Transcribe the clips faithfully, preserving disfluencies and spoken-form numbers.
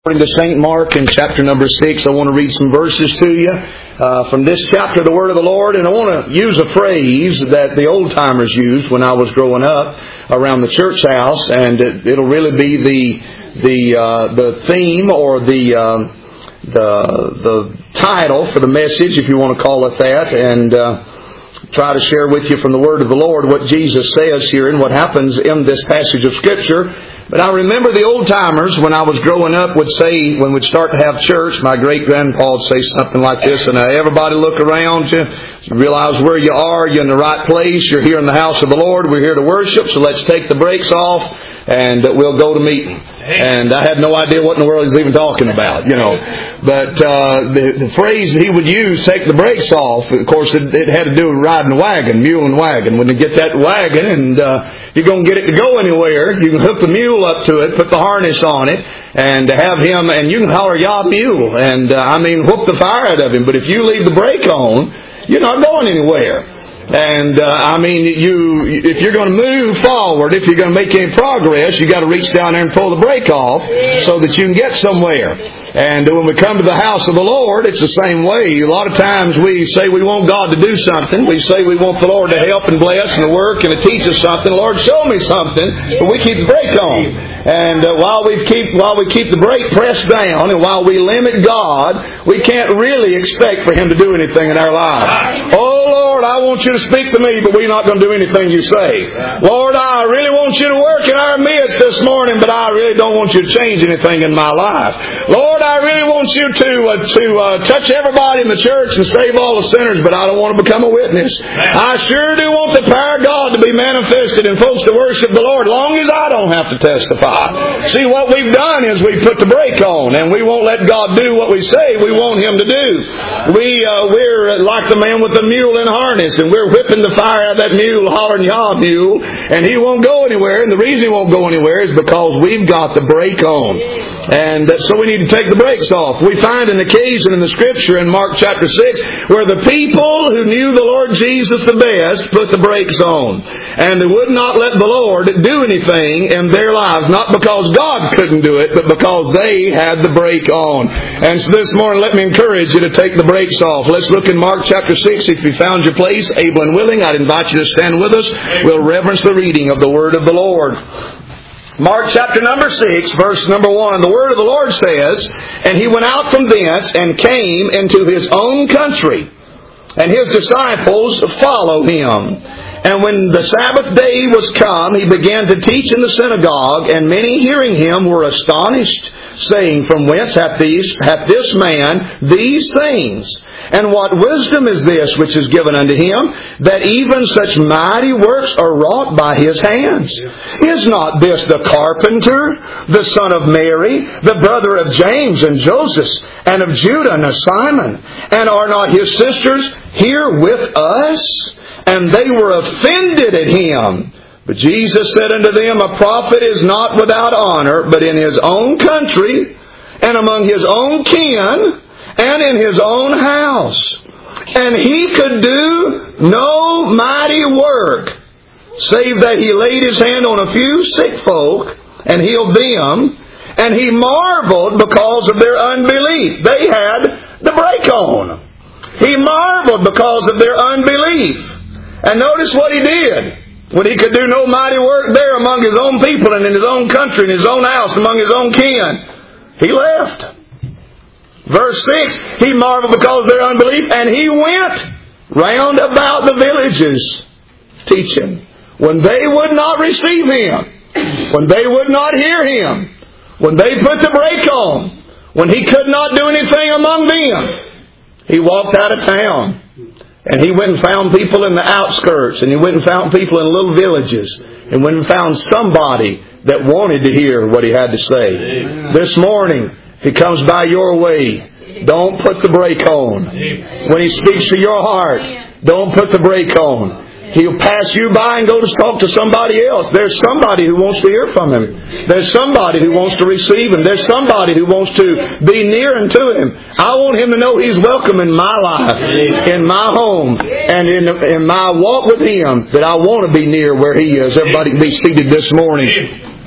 According to Saint Mark in chapter number six, I want to read some verses to you uh, from this chapter of the Word of the Lord. And I want to use a phrase that the old-timers used when I was growing up around the church house. And it, it'll really be the the uh, the theme or the, uh, the, the title for the message, if you want to call it that. And uh, try to share with you from the Word of the Lord what Jesus says here and what happens in this passage of Scripture. But I remember the old-timers, when I was growing up, would say, when we'd start to have church, my great-grandpa would say something like this, and uh, everybody look around you, you realize where you are, you're in the right place, you're here in the house of the Lord, we're here to worship, so let's take the brakes off, and uh, we'll go to meeting. And I had no idea what in the world he's even talking about, you know. But uh, the, the phrase that he would use, take the brakes off, of course, it, it had to do with riding a wagon, mule and wagon. When you get that wagon and uh, you're going to get it to go anywhere, you can hook the mule up to it, put the harness on it, and have him, and you can holler, "Yah, mule," and uh, I mean, whoop the fire out of him. But if you leave the brake on, you're not going anywhere. And, uh, I mean, you, if you're going to move forward, if you're going to make any progress, you got to reach down there and pull the brake off so that you can get somewhere. And when we come to the house of the Lord, it's the same way. A lot of times we say we want God to do something. We say we want the Lord to help and bless and to work and to teach us something. Lord, show me something. But we keep the brake on. And uh, while we keep while we keep the brake pressed down and while we limit God, we can't really expect for Him to do anything in our lives. Oh, Lord, I want you to speak to me, but we're not going to do anything you say. Lord, I really want you to work in our midst this morning, but I really don't want you to change anything in my life. Lord, I really want you to uh, to uh, touch everybody in the church and save all the sinners, but I don't want to become a witness. I sure do want the power of God to be manifested and folks to worship the Lord, as long as I don't have to testify. See, what we've done is we put the brake on, and we won't let God do what we say we want Him to do. We, uh, we're like the man with the mule in harness, and we're whipping the fire out of that mule, hollering, "Yah, mule," and he won't go anywhere. And the reason he won't go anywhere is because we've got the brake on. And so we need to take the brakes off. We find an occasion in the Scripture in Mark chapter six where the people who knew the Lord Jesus the best put the brakes on. And they would not let the Lord do anything in their lives. Not because God couldn't do it, but because they had the brake on. And so this morning, let me encourage you to take the brakes off. Let's look in Mark chapter six. If you found your place, able and willing, I'd invite you to stand with us. We'll reverence the reading of the Word of the Lord. Mark chapter number six, verse number one. The Word of the Lord says, "And he went out from thence and came into his own country, and his disciples followed him. And when the Sabbath day was come, he began to teach in the synagogue, and many hearing him were astonished, saying, From whence hath this, hath this man these things? And what wisdom is this which is given unto him, that even such mighty works are wrought by his hands? Is not this the carpenter, the son of Mary, the brother of James and Joseph, and of Judah and of Simon? And are not his sisters here with us?" And they were offended at him. But Jesus said unto them, "A prophet is not without honor, but in his own country, and among his own kin, and in his own house. And he could do no mighty work, save that he laid his hand on a few sick folk, and healed them. And he marveled because of their unbelief." They had the brake on. He marveled because of their unbelief. And notice what he did. When he could do no mighty work there among his own people and in his own country, in his own house, among his own kin, he left. Verse six, he marveled because of their unbelief, and he went round about the villages teaching. When they would not receive him, when they would not hear him, when they put the brake on, when he could not do anything among them, he walked out of town. And he went and found people in the outskirts, and he went and found people in little villages, and went and found somebody that wanted to hear what he had to say. Amen. This morning, if he comes by your way, don't put the brake on. Amen. When he speaks to your heart, don't put the brake on. He'll pass you by and go to talk to somebody else. There's somebody who wants to hear from him. There's somebody who wants to receive him. There's somebody who wants to be near unto him. I want him to know he's welcome in my life, in my home, and in, in my walk with him, that I want to be near where he is. Everybody can be seated this morning.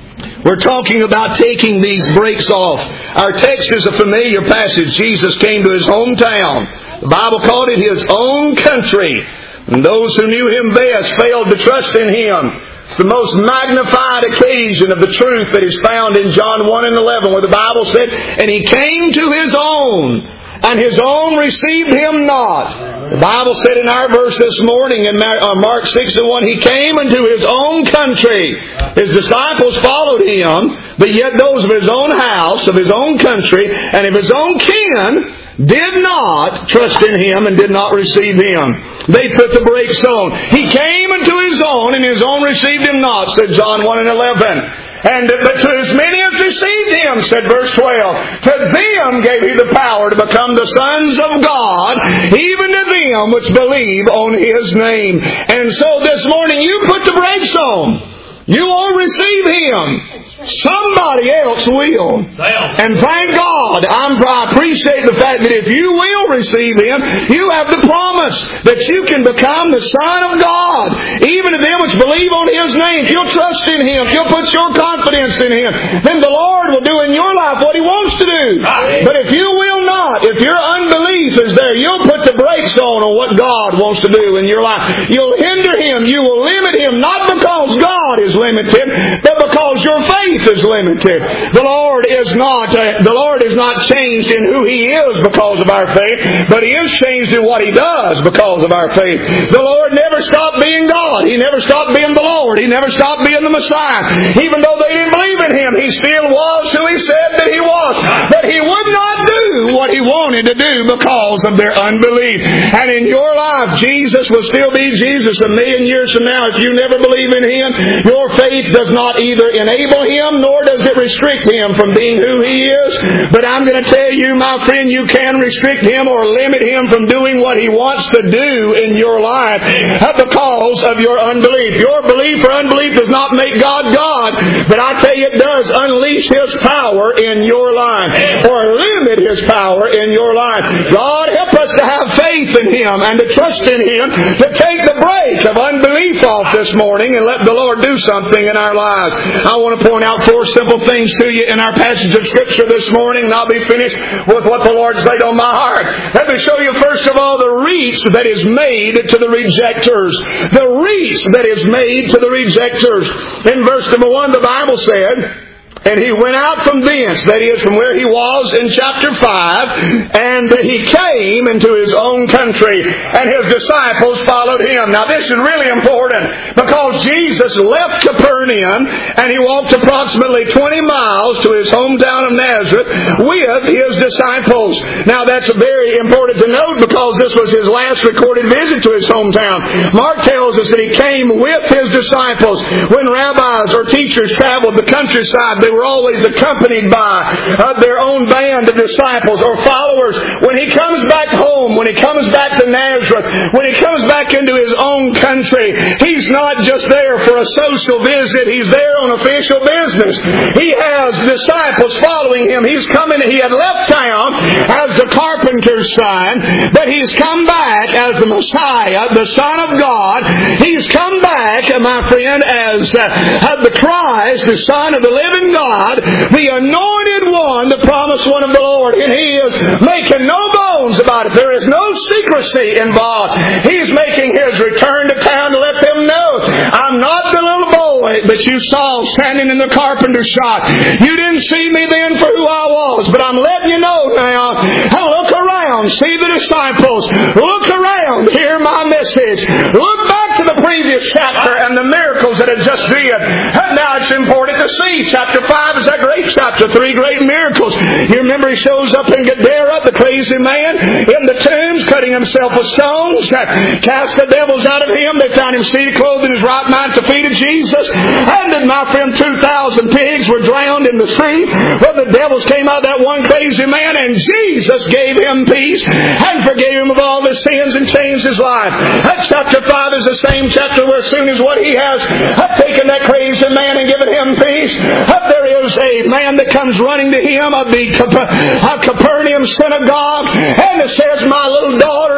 We're talking about taking these breaks off. Our text is a familiar passage. Jesus came to His hometown. The Bible called it His own country. And those who knew Him best failed to trust in Him. It's the most magnified occasion of the truth that is found in John one and eleven, where the Bible said, "And He came to His own, and His own received Him not." The Bible said in our verse this morning in Mark six and one, He came into His own country. His disciples followed Him, but yet those of His own house, of His own country, and of His own kin did not trust in Him and did not receive Him. They put the brakes on. He came into His own, and His own received Him not, said John one and eleven. And but to as many as received Him, said verse twelve, to them gave He the power to become the sons of God, even to them which believe on His name. And so this morning you put the brakes on. You won't receive Him. Somebody else will. And thank God, I'm, I appreciate the fact that if you will receive Him, you have the promise that you can become the Son of God. Even to them which believe on His name. If you'll trust in Him, if you'll put your confidence in Him, then the Lord will do in your life what He wants to do. But if you will not, if your unbelief is there, you'll put the brakes on on what God wants to do in your life. You'll hinder Him. You will limit Him, not because God is limited, but because your faith is limited. The Lord is not uh, the Lord is not changed in who He is because of our faith, but He is changed in what He does because of our faith. The Lord never stopped being God. He never stopped being the Lord. He never stopped being the Messiah. Even though they didn't believe in Him, He still was who He said that He was. But He would not do what He wanted to do because of their unbelief. And in your life, Jesus will still be Jesus a million years from now. If you never believe in Him, your faith does not either enable Him nor does it restrict Him from being who He is. But I'm going to tell you, my friend, you can restrict Him or limit Him from doing what He wants to do in your life because of your unbelief. Your belief or unbelief does not make God God, but I tell you it does unleash His power in your life or limit His power in your life. God, help us to have faith in Him and to trust in Him, to take the brake of unbelief off this morning and let the Lord do something in our lives. I want to point out four simple things to you in our passage of Scripture this morning, and I'll be finished with what the Lord's laid on my heart. Let me show you first of all the reach that is made to the rejectors. The reach that is made to the rejectors. In verse number one, the Bible said, "And He went out from thence," that is, from where He was in chapter five, "and He came into His own country, and His disciples followed Him." Now this is really important because Jesus left Capernaum and He walked approximately twenty miles to His hometown of Nazareth with His disciples. Now that's very important to note because this was His last recorded visit to His hometown. Mark tells us that He came with His disciples. When rabbis or teachers traveled the countryside, they were always accompanied by uh, their own band of disciples or followers. When He comes back home, when He comes back to Nazareth, when He comes back into His own country, He's not just there for a social visit. He's there on official business. He has disciples following Him. He's coming. He had left town as the carpenter's son, but He's come back as the Messiah, the Son of God. He's come back, my friend, as uh, the Christ, the Son of the living God, the anointed one, the promised one of the Lord. And He is making no bones about it. There is no secrecy involved. He's making His return to town to let them know, I'm not the little boy that you saw standing in the carpenter's shop. You didn't see me then for who I was, but I'm letting you know now. Look around. See the disciples. Look around. Hear my message. Look back to the previous chapter and the miracles that it just did. And now it's important to see. Chapter five is that great chapter. Three great miracles. You remember He shows up in Gadara, the crazy man, in the tombs, cutting himself with stones, cast the devils out of him. They found him seated, clothed in his right mind, to feed of Jesus. And then, my friend, two thousand pigs were drowned in the sea. Well, the devils came out of that one crazy man, and Jesus gave him peace and forgave him of all his sins and changed his life. That chapter five is the same chapter where as soon as what He has taken that crazy man and given him peace, there is a man that comes running to Him of the Capernaum synagogue, and it says, my little daughter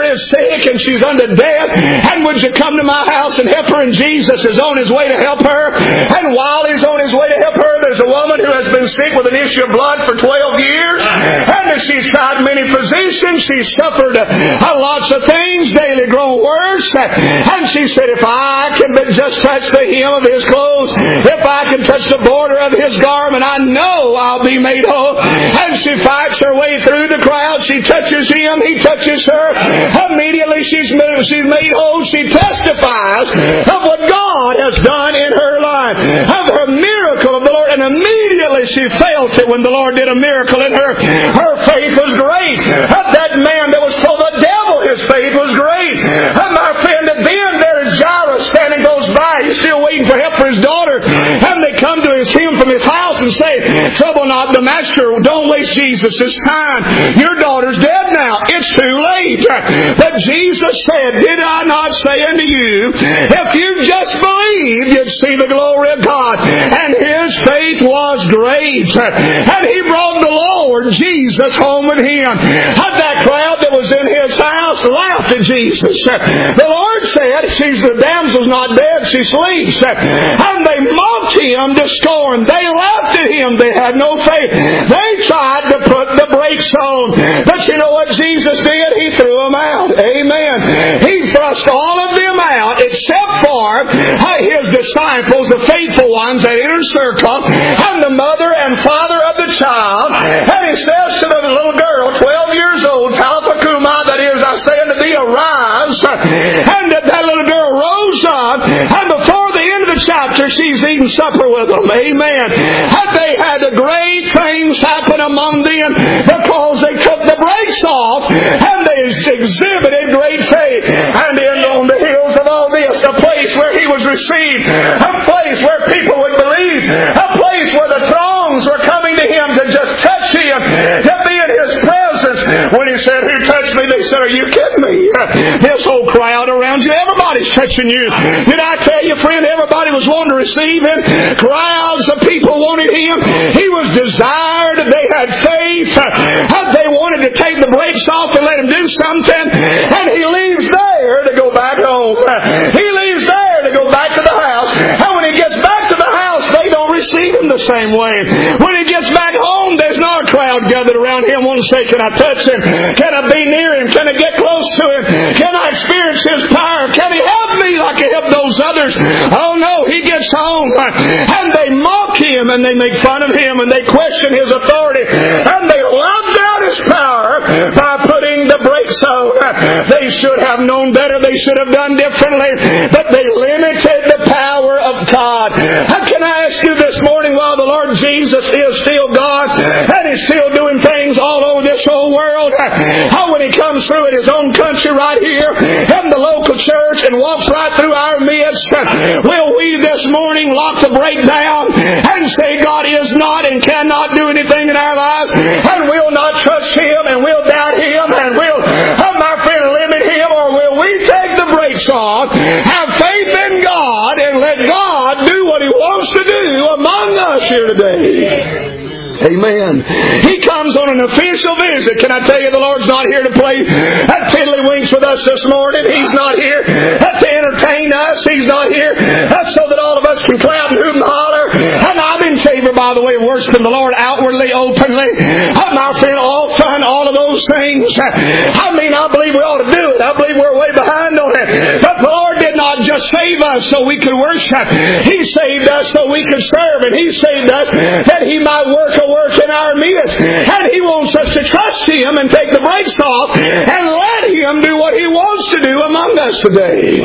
is sick and she's unto death, and would you come to my house and help her? And Jesus is on His way to help her. And while He's on His way to help her, there's a woman who has been sick with an issue of blood for twelve years. And she's tried many physicians. She's suffered uh, lots of things, daily grown worse. And she said, if I can but just touch the hem of His clothes, if I can touch the border of His garment, I know I'll be made whole. And she fights her way through the crowd. She touches Him. He touches her. Immediately she's moved. She's made whole. She testifies of what God has done in her life, of her miracle of the Lord. And immediately she felt it when the Lord did a miracle in her. Her faith was great. Of that man that was full of the devil, his faith was great. And my friend, then there is Jairus standing close by. He's still waiting for help for his daughter. And they come to him from his house and say, trouble not the master. Don't waste Jesus' time. Your daughter's dead now. It's too late. But Jesus said, did I not say unto you, if you just believe, you'd see the glory of God. And his faith was great. And he brought the Lord Jesus home with him. And that crowd that was in his house laughed at Jesus. The Lord said, she's the damsel's not dead, she sleeps. And they mocked him to scorn. They laughed at him. They had no faith. They tried to put the brakes on. But you know what Jesus did? He threw them out. Amen. He thrust all of them out except for his disciples, the faithful ones, that inner circle, and the mother and father of the child. And he says to the little girl, twelve years old, Talitha Cumi, that is, I say unto thee, arise. And that little girl rose up, and before the end of the chapter, she's eating supper with them. Amen. And they had great things happen among them because they took the brakes off, and they exhibited great faith. And in on the heels of all this, a place where he was received, a place where people would believe, a place where the throngs were coming to him to just touch him, to be in his presence. When he said, who touched me? They said, are you kidding me? This whole crowd around you, everybody's touching you. Did I tell you, friend, everybody was wanting to receive him. Crowds of people wanted him. He was desired. They had faith. They wanted to take the brakes off and let him do something. And he leaves there to go back home. He leaves there to go back to the house. And when he gets back to the house, they don't receive him the same way. When he gets back home, there's not a crowd gathered around him wanting to say, can I touch him? Can I be near him? Can I get close to him? Can I experience his power? Can he help me like he helped those others? Oh no, he gets home and they mock him and they make fun of him and they question his authority and they locked out his power by putting the brakes on. They should have known better. They should have done differently, but they limited the power of God. How can I ask you this morning, while the Lord Jesus is still God and He's still doing things all over this whole world, how when He comes through in His own country right here in the local church and walks right through our midst, will we this morning lock the brake down and say God is not and cannot do anything in our lives, and we'll not trust Him and we'll doubt Him and we'll, oh my friend, limit Him? Or will we take the brakes off, have faith in God, and let God do what He wants to do among us here today? Amen. He comes on an official visit. Can I tell you, the Lord's not here to play at tiddlywinks with us this morning. He's not here to entertain us. He's not here so that all of us can clap and hoot and holler. And I'm in favor, by the way, of worshiping the Lord outwardly, openly. My friend, all fun, all of those things. I mean, I believe we ought to do it. I believe we're way behind on it. But the Lord did not just save us so we could worship. He saved us so we could serve. And He saved us that He might work a work in our midst. And He wants us to trust Him and take the brakes off and let Him do what He wants to do among us today.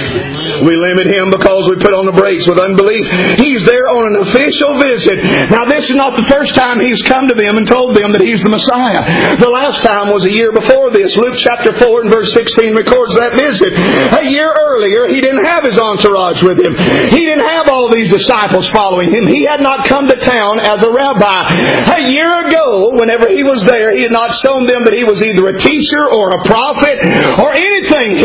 We limit Him because we put on the brakes with unbelief. He's there on an official visit. Now, this is not the first time He's come to them and told them that He's the Messiah. The last time was a year before this. Luke chapter four and verse sixteen records that visit. A year earlier, He didn't have His entourage with Him. He didn't have all these disciples following Him. He had not come to town as a rabbi. A year ago, whenever He was there, He had not shown them that He was either a teacher or a prophet or anything. He was the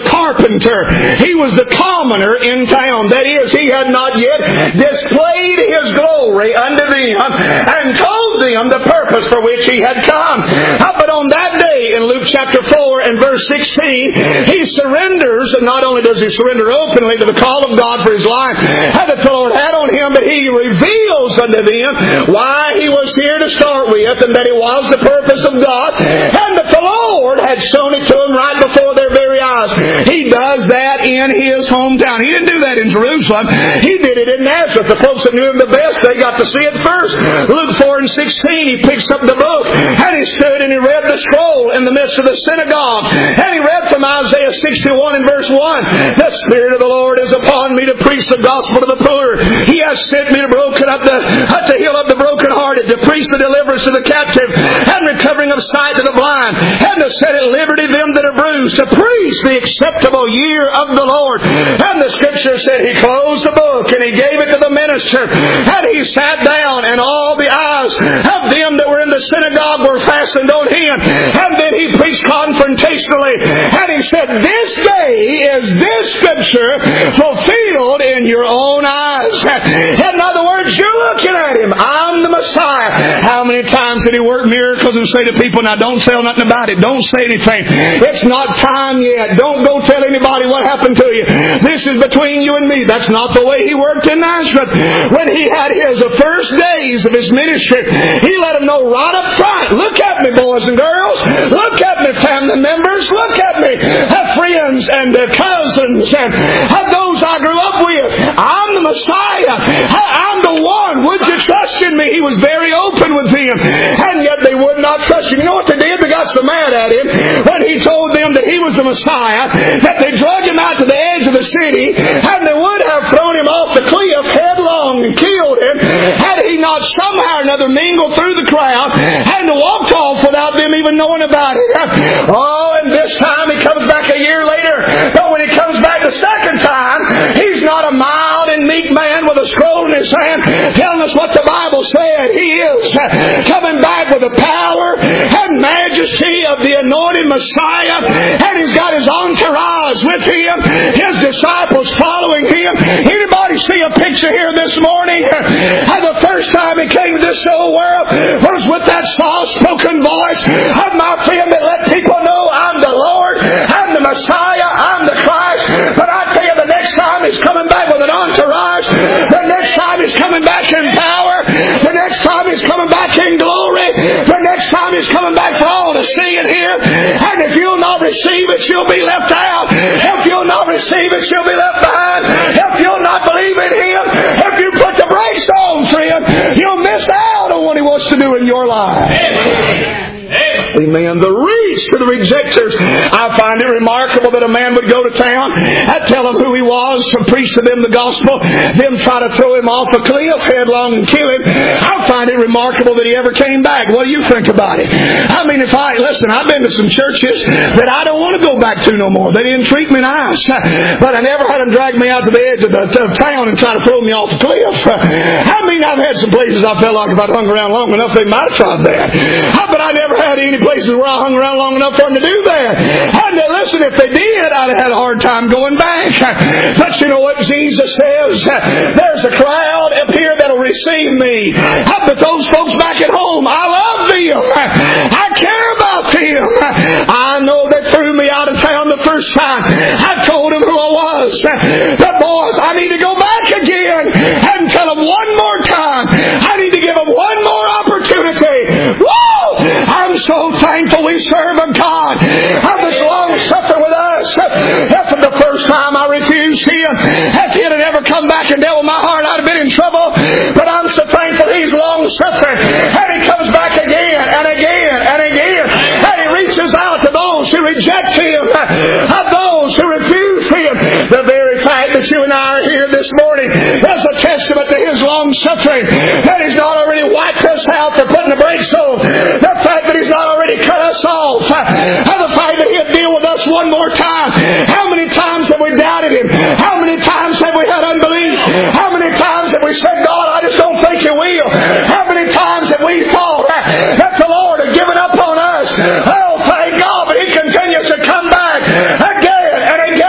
carpenter. He was the commoner in town. That is, he had not yet displayed his glory unto them and told them the purpose for which he had come. But on that day, in Luke chapter four and verse sixteen, he surrenders, and not only does he surrender openly to the call of God for his life that the Lord had on him, but he reveals unto them why he was here to start with, and that it was the purpose of God, and that the Lord had shown it to him right before their very eyes. He does that in his hometown. He didn't do that in Jerusalem. He did it in Nazareth. The folks that knew him the best, they got to see it first. Luke four and sixteen, he picks up the book, and he stood and he read the scroll in the midst of the synagogue, and he read from Isaiah sixty-one and verse one, the Spirit of the Lord is upon me to preach the gospel to the poor. He has sent me to broken up the to heal up the brokenhearted, to preach the deliverance to the captive, and recovering of sight to the blind, and to set at liberty them that are bruised, to preach the acceptable year of the Lord. And the Scripture said he closed the book and he gave it to the minister, and he sat down, and all the eyes of them that were in the synagogue were fastened on him. And then he preached confrontationally, and he said, this day is this Scripture fulfilled in your own eyes. In other words, you're looking at him. I'm the Messiah. How many times did he work miracles and say to people, now don't tell nothing about it. Don't say anything. It's not time yet. Don't go tell anybody what happened to you. This is between you and me. That's not the way he worked in Nazareth. When he had his first days of his ministry, he let them know right up front, look at me, boys and girls. Look at me, family members. Look at me, friends and cousins and those I grew up with. I'm the Messiah. I'm the one. Would you trust in me? He was very open with them, and yet they would not trust him. You know what they did? They got so mad at him when he told them that he was the Messiah that they drug him out to the edge of the city, and they would have thrown him off the cliff headlong and killed him had he not somehow or another mingled through the crowd and walked off without them even knowing about it. Oh, and this time he comes back a year later, but when he comes back the second time, he's not a mild and meek man with a scroll in his hand telling us what the Bible said. He is coming back with the power and majesty of the anointed Messiah, and he's got his entourage with him, his disciples following him. Anybody see a picture here this morning? The first time he came to this old world was with that soft-spoken voice of my friend that let people know I'm the Lord, I'm the Messiah, I'm the Christ. But I tell you, the next time he's coming back with an entourage, the next time he's coming back in power, the next time he's coming back in glory, the next time he's coming back for all to see and hear. And if you'll not receive it, you'll be left out. If you'll not receive it, you'll be left behind. If you'll not believe in him, if you put the brakes on, friend, you'll miss out on what he wants to do in your life. Amen. Amen. The reach for the rejectors. I find it remarkable that a man would go to town and tell them who he was, to preach to them the gospel, then try to throw him off a cliff headlong and kill him. I find it remarkable that he ever came back. What do you think about it? I mean, if I, listen, I've been to some churches that I don't want to go back to no more. They didn't treat me nice. But I never had them drag me out to the edge of the of town and try to throw me off a cliff. I mean, I've had some places I felt like if I'd hung around long enough, they might have tried that. But I never had any places where I hung around long enough for them to do that. And uh, listen, if they did, I'd have had a hard time going back. But you know what Jesus says? There's a crowd up here that'll receive me. But those folks back at home, I love them. I care about them. I know they threw me out of town the first time. I told them who I was. But boys, I need to go back again and tell them one more time. I need to give them one more opportunity. Woo! I'm so thankful we serve a God of this long suffering with us. If for the first time I refused him, if he had ever come back and dealt with my heart, I'd have been in trouble. But I'm so thankful he's long suffering, and he comes back again and again and again, and he reaches out to those who reject him, and those who refuse him. The very fact that you and I are here this morning is a testament to his long suffering, that he's not already wiped us out for putting the brakes on. The fact that he's not already cut us off, and the fact that he'll deal with us one more time. How many times have we doubted him? How many times have we had unbelief? How many times have we said, God, I just don't think you will? How many times have we thought that the Lord had given up on us? Oh, thank God, but he continues to come back again and again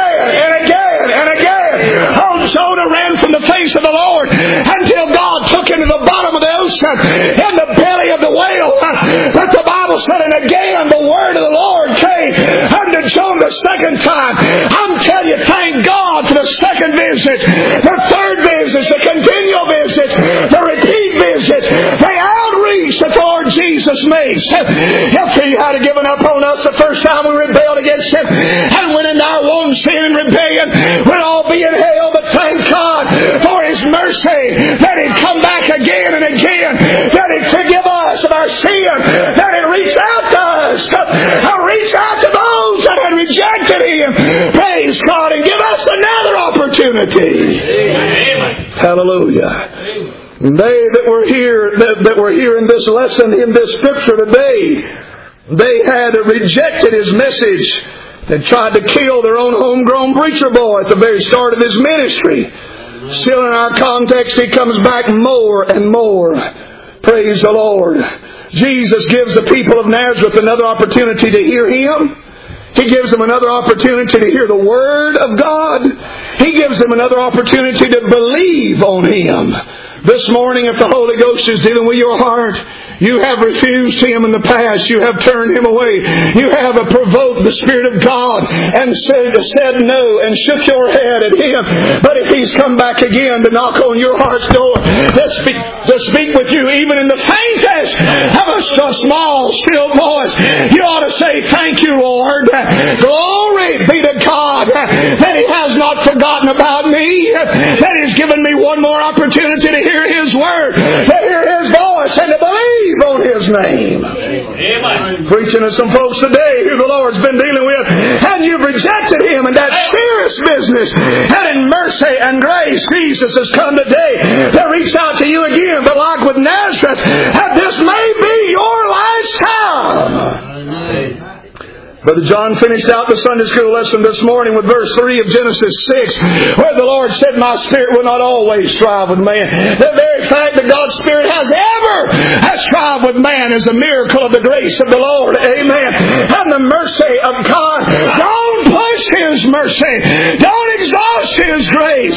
Bible said, and again the word of the Lord came unto Jonah the second time. I'm telling you, thank God for the second visit, the third visit, the continual visit, the repeat visits, the outreach that the Lord Jesus makes. If He had given up on us the first time we rebelled against Him and went into our own sin and rebellion, we'd all be in hell. But thank God for His mercy that He'd come back again and again, that He'd forgive us of our sin, that He'd reach out to us, and reach out to those that had rejected Him. Praise God, and give us another opportunity. Amen. Hallelujah. Amen. They that were here, that, that were here in this lesson, in this scripture today, they had rejected His message. They tried to kill their own homegrown preacher boy at the very start of his ministry. Still in our context, he comes back more and more. Praise the Lord. Jesus gives the people of Nazareth another opportunity to hear Him. He gives them another opportunity to hear the Word of God. He gives them another opportunity to believe on Him. This morning, if the Holy Ghost is dealing with your heart, you have refused Him in the past. You have turned Him away. You have provoked the Spirit of God and said, said no and shook your head at Him. But if He's come back again to knock on your heart's door, to speak, to speak with you even in the faintest of a small, still voice, you ought to say, thank you, Lord. Glory be to God that He has not forgotten about me, that He's given me one more opportunity to hear His Word, to hear His voice, and to believe on His name. Amen. Preaching to some folks today who the Lord's been dealing with, and you've rejected Him in that serious business, and in mercy and grace, Jesus has come today to reach out to you again. But like with Nazareth, that this may be your last time. Amen. Brother John finished out the Sunday school lesson this morning with verse three of Genesis six, where the Lord said, my spirit will not always strive with man. The very fact that God's Spirit has ever has strived with man is a miracle of the grace of the Lord. Amen. And the mercy of God. Don't push His mercy. Don't exhaust His grace.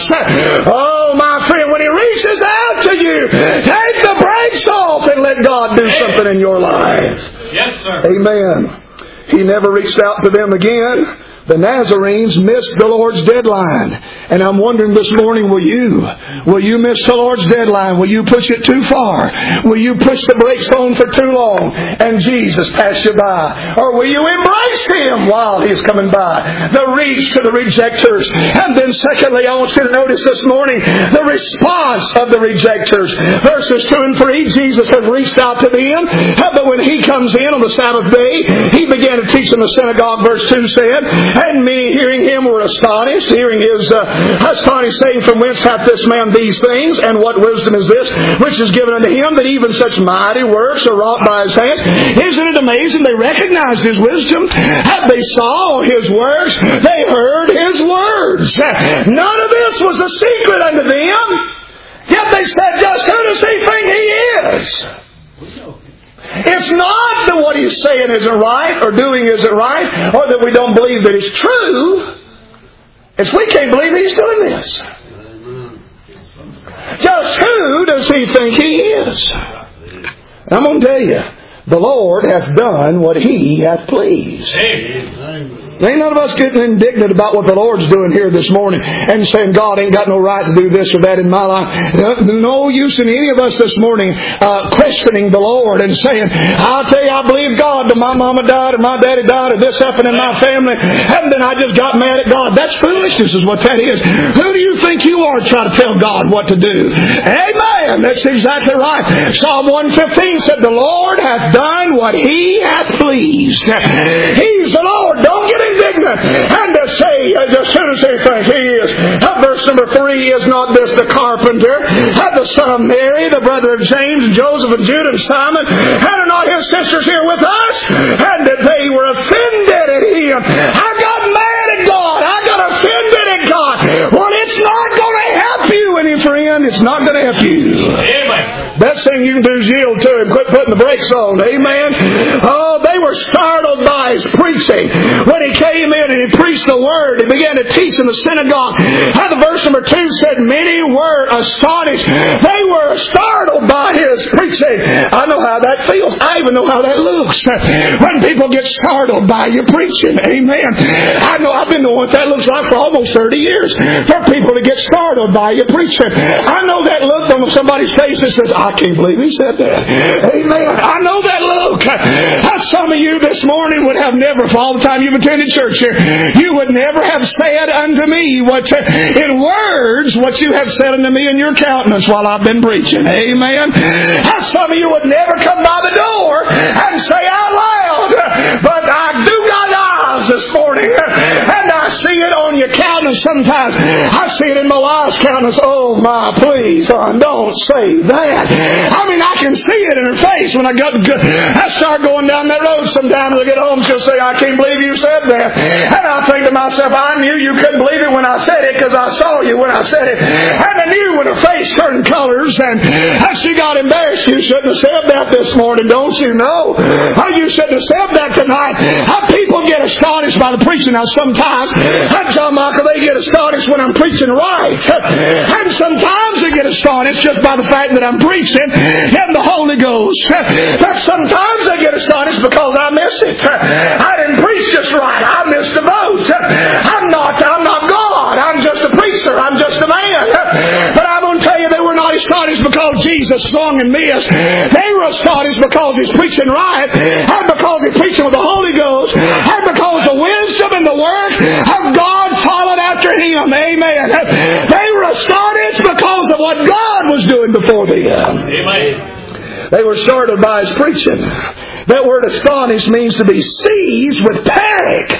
Oh, my friend, when He reaches out to you, take the brakes off and let God do something in your life. Yes, sir. Amen. He never reached out to them again. The Nazarenes missed the Lord's deadline. And I'm wondering this morning, will you? Will you miss the Lord's deadline? Will you push it too far? Will you push the brakes on for too long and Jesus pass you by? Or will you embrace Him while He's coming by? The reach to the rejectors. And then secondly, I want you to notice this morning the response of the rejectors. Verses two and three, Jesus has reached out to them. But when He comes in on the Sabbath day, He began to teach in the synagogue, verse two said, and many hearing Him were astonished, hearing His uh, astonished saying, from whence hath this man these things? And what wisdom is this which is given unto Him, that even such mighty works are wrought by His hands? Isn't it amazing? They recognized His wisdom. They saw His works. They heard His words. None of this was a secret unto them. Yet they said, just who does He think He is? It's not that what He's saying isn't right or doing isn't right, or that we don't believe that it's true. It's we can't believe He's doing this. Just who does He think He is? I'm going to tell you, the Lord hath done what He hath pleased. Amen. Ain't none of us getting indignant about what the Lord's doing here this morning and saying God ain't got no right to do this or that in my life. No use in any of us this morning uh, questioning the Lord and saying, I'll tell you, I believe God, but my mama died or my daddy died or this happened in my family, and then I just got mad at God. That's foolishness is what that is. Who do you think you are to try to tell God what to do? Amen. That's exactly right. Psalm one fifteen said, the Lord hath done what He hath pleased. He's the Lord. Don't get indignant and to say, just who does He think He is? Uh, verse number three, is not this the carpenter, uh, the son of Mary, the brother of James and Joseph and Judah and Simon? And are not his sisters here with us? And that they were offended at Him. I got mad at God. I got offended at God. Well, it's not going to help you, any friend. It's not going to help you. Amen. Best thing you can do is yield to Him. Quit putting the brakes on. Amen. Oh, they were startled by his preaching. When he came in and he preached the Word, he began to teach in the synagogue. How the verse number two said, many were astonished. They were startled by his preaching. I know how that feels. I even know how that looks. When people get startled by your preaching. Amen. I know I've been knowing what that looks like for almost thirty years. For people to get startled by your preaching. I know that look on somebody's face that says, I can't believe he said that. Amen. I know that look. How some of you this morning would have never, for all the time you've attended church here, you would never have said unto me what, in words, what you have said unto me in your countenance while I've been preaching. Amen. How some of you would never come by the door and say out loud, but I do got eyes this morning, and I see it on your countenance sometimes. I see it in my wife's countenance. Oh my, please, son, don't say that. I mean, I can see it in her face when I go. I start going down that road. Sometimes I get home, she'll say, I can't believe you said that. And I think to myself, I knew you couldn't believe it when I said it because I saw you when I said it. And I knew when her face turned colors and she got embarrassed. You shouldn't have said that this morning, don't you know? Oh, you shouldn't have said that tonight. How people get astonished by the preaching. Now sometimes, John Michael, they get astonished when I'm preaching right. And sometimes they get astonished just by the fact that I'm preaching in the Holy Ghost. But sometimes they get astonished because I miss it. I didn't preach just right. I missed the boat. I'm not, I'm not God. I'm just a preacher. I'm just a man. But I'm going to tell you, they were not astonished because Jesus swung and missed. They were astonished because he's preaching right, and because he's preaching with the Holy Ghost, and because the wisdom and the work of God followed after him. Amen. They were astonished because of what God was doing before them. Amen. They were startled by his preaching. That word astonished means to be seized with panic.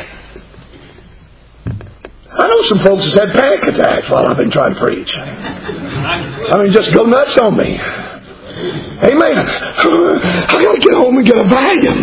I know some folks have had panic attacks while I've been trying to preach. I mean, just go nuts on me. Amen. I got to get home and get a Valium.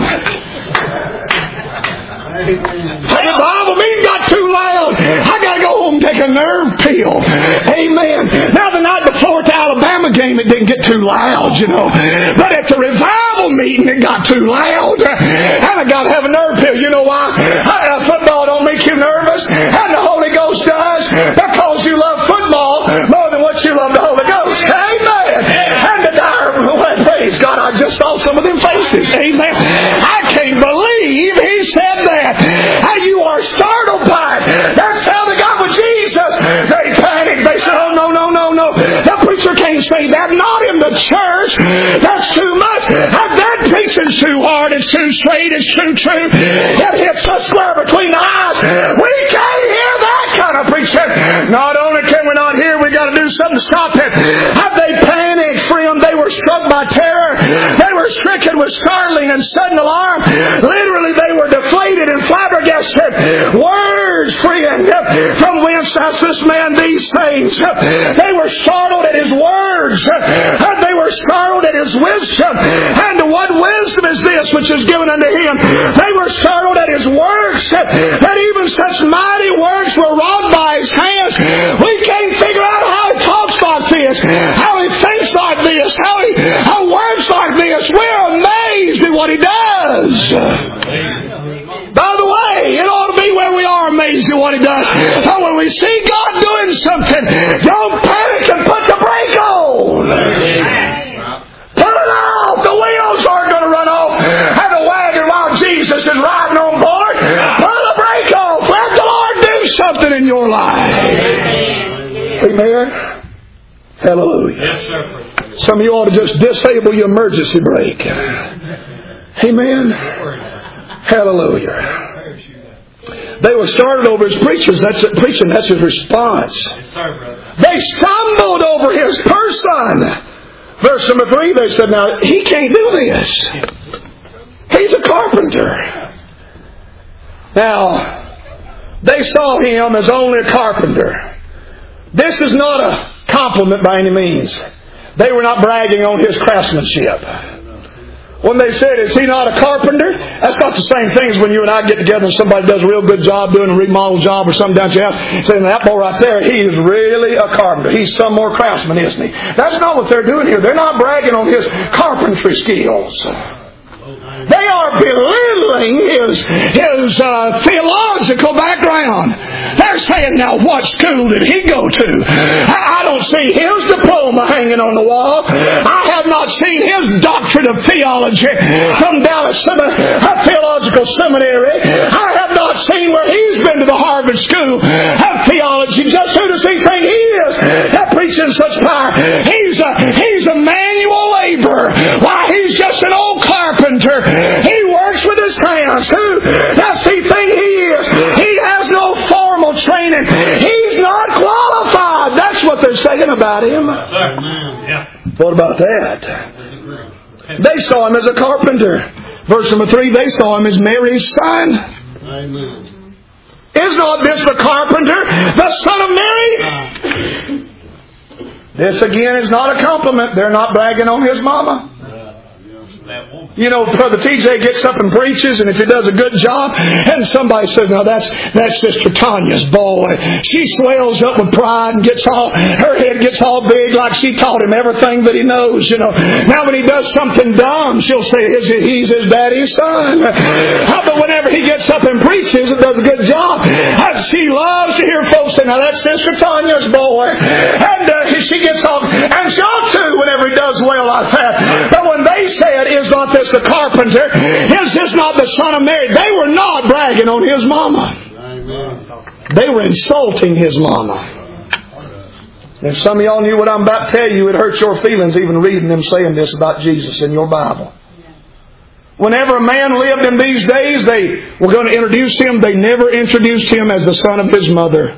Hey, the Bible meeting got too loud. I got to go home and take a nerve pill. Amen. Now, the night before at the Alabama game, it didn't get too loud, you know. But at the revival meeting, it got too loud. And I got to have a nerve pill. You know why? Uh, football don't make you nervous. And the Holy Ghost does. Because you love football more than what you love the Holy Ghost. Amen. And the dire, praise God, I just saw some of them faces. Amen. I can't believe he said that. How you are startled by it. That's how they got with Jesus. They panicked. They said, oh, no, no, no, no. The preacher can't say that. Not in the church. That's too much. That preaching's too hard. It's too straight. It's too true. It hits us square between the eyes. We can't hear that kind of preaching. Not only can we not hear, we got to do something to stop it. Have they panicked, friend? They were struck by terror. They were stricken with startling and sudden alarm. Literally, they were deflated and flabbergasted. Words, friend, from whence hath this man these things? They were startled at his words. And they were startled at his wisdom. And what wisdom is this which is given unto him? They were startled at his works. That even such mighty works were wrought by his hands. We can't figure out how he talks like this, how he thinks like this, how he how works like this. We're amazed at what he does. By the way, it ought to be where we are amazed at what he does. But when we see God doing something, don't panic and put the brake on. Put it off. The wheels aren't going to run off. And the wagon while Jesus is riding on board. Put the brake off. Let the Lord do something in your life. Amen. Hallelujah. Yes, sir. Some of you ought to just disable your emergency brake. Amen. Hallelujah. They were started over his preachers. That's it, preaching. That's his response. Yes, sir, brother. They stumbled over his person. Verse number three, they said, now, he can't do this. He's a carpenter. Now, they saw him as only a carpenter. This is not a compliment by any means. They were not bragging on his craftsmanship. When they said, is he not a carpenter? That's not the same thing as when you and I get together and somebody does a real good job doing a remodel job or something down at your house. Saying, that boy right there, he is really a carpenter. He's some more craftsman, isn't he? That's not what they're doing here. They're not bragging on his carpentry skills. They are belittling his his, his uh, theological background. They're saying, now what school did he go to? I, I don't see his diploma hanging on the wall. I have not seen his doctorate of theology from Dallas Theological Seminary. I have not seen where he's been to the Harvard School of Theology. Just who does he think he is that preaching such power? He's a, he's a manual laborer. Why, he's just an old carpenter. He works with his hands. Who does he think he is? He has no formal training. He's not qualified. That's what they're saying about him. What about that? They saw him as a carpenter. Verse number three, they saw him as Mary's son. Amen. Is not this the carpenter, the son of Mary? This again is not a compliment. They're not bragging on his mama. You know, Brother T J gets up and preaches, and if he does a good job, and somebody says, "Now that's that's Sister Tanya's boy." She swells up with pride and gets all her head gets all big, like she taught him everything that he knows. You know. Now, when he does something dumb, she'll say, "He's his daddy's son." But whenever he gets up and preaches and does a good job, she loves to hear folks say, "Now that's Sister Tanya's boy," and uh, she gets off, and she ought to whenever he does well like that. But when they said, "Is not this the carpenter? Is this not the son of Mary?" They were not bragging on his mama. They were insulting his mama. If some of y'all knew what I'm about to tell you, it hurts your feelings even reading them saying this about Jesus in your Bible. Whenever a man lived in these days, they were going to introduce him. They never introduced him as the son of his mother.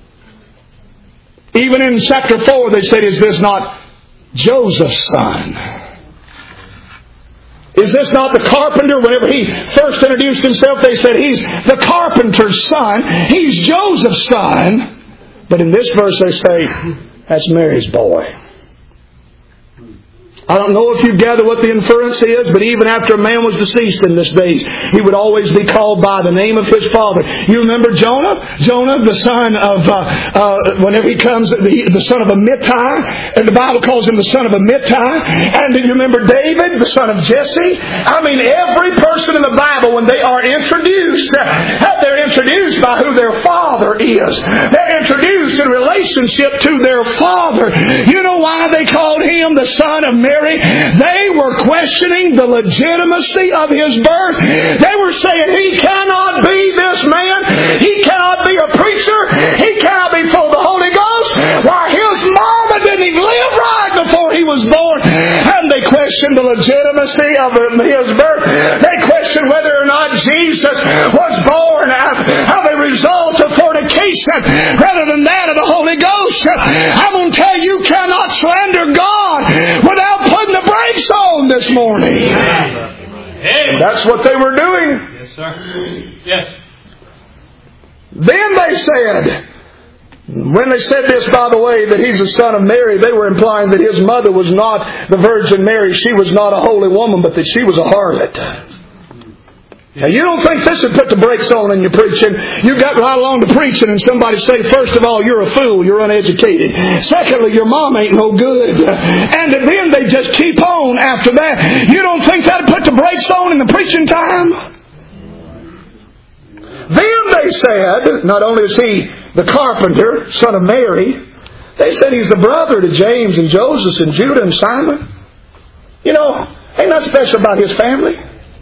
Even in chapter four, they said, "Is this not Joseph's son? Is this not the carpenter?" Whenever he first introduced himself, they said, "He's the carpenter's son. He's Joseph's son." But in this verse they say, "That's Mary's boy." I don't know if you gather what the inference is, but even after a man was deceased in this days, he would always be called by the name of his father. You remember Jonah? Jonah, the son of, uh, uh, whenever he comes, the, the son of Amittai, and the Bible calls him the son of Amittai. And do you remember David, the son of Jesse? I mean, every person in the Bible, when they are introduced, uh, they're introduced by who their father is. They're introduced in relationship to their father. You know why they called him the son of Mary? They were questioning the legitimacy of his birth. They were saying, "He cannot be this man. He cannot be a preacher. He cannot be full of the Holy Ghost. Why, his mama didn't even live right before he was born." And they questioned the legitimacy of his birth. They questioned whether or not Jesus was born as a result of fornication rather than that of the Holy Ghost. I'm going to tell you, you cannot slander God without putting the brakes on this morning. And that's what they were doing. Yes, sir. Yes. Then they said, when they said this, by the way, that he's the son of Mary, they were implying that his mother was not the Virgin Mary. She was not a holy woman, but that she was a harlot. Now, you don't think this would put the brakes on in your preaching. You got right along to preaching and somebody say, first of all, you're a fool, you're uneducated. Secondly, your mom ain't no good. And then they just keep on after that. You don't think that would put the brakes on in the preaching time? Then they said, not only is he the carpenter, son of Mary, they said he's the brother to James and Joseph and Judah and Simon. You know, ain't nothing special about his family.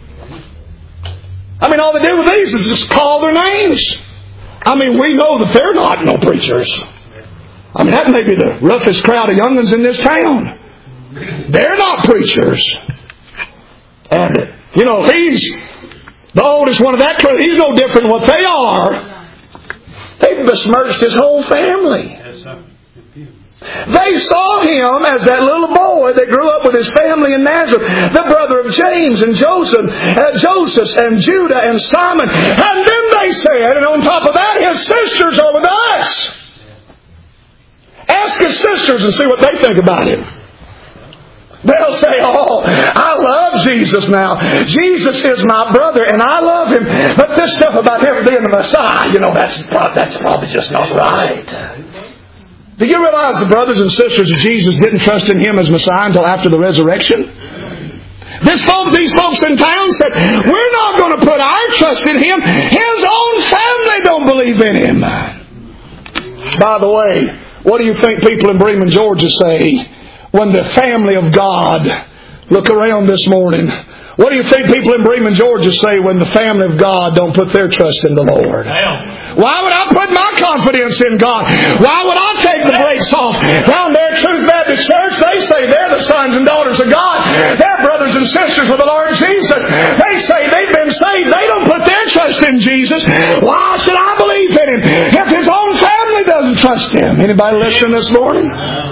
I mean, all they do with these is just call their names. I mean, we know that they're not no preachers. I mean, that may be the roughest crowd of young'uns in this town. They're not preachers. And, you know, he's the oldest one of that crew. He's no different than what they are. They've besmirched his whole family. Yes, sir. They saw him as that little boy that grew up with his family in Nazareth, the brother of James and Joseph, uh, Joseph and Judah and Simon. And then they said, and on top of that, his sisters are with us. Ask his sisters and see what they think about him. They'll say, "Oh, I love Jesus now. Jesus is my brother and I love him. But this stuff about him being the Messiah, you know, that's, that's probably just not right." Do you realize the brothers and sisters of Jesus didn't trust in him as Messiah until after the resurrection? This folk, these folks in town said, "We're not going to put our trust in Him. His own family don't believe in Him. By the way, what do you think people in Bremen, Georgia say when the family of God look around this morning? What do you think people in Bremen, Georgia say when the family of God don't put their trust in the Lord? Why would I put my confidence in God? Why would I take the brakes off? Down there at Truth Baptist Church, they say they're the sons and daughters of God. They're brothers and sisters of the Lord Jesus. They say they've been saved. They don't put their trust in Jesus. Why should I believe in Him if His own family doesn't trust Him? Anybody listening this morning?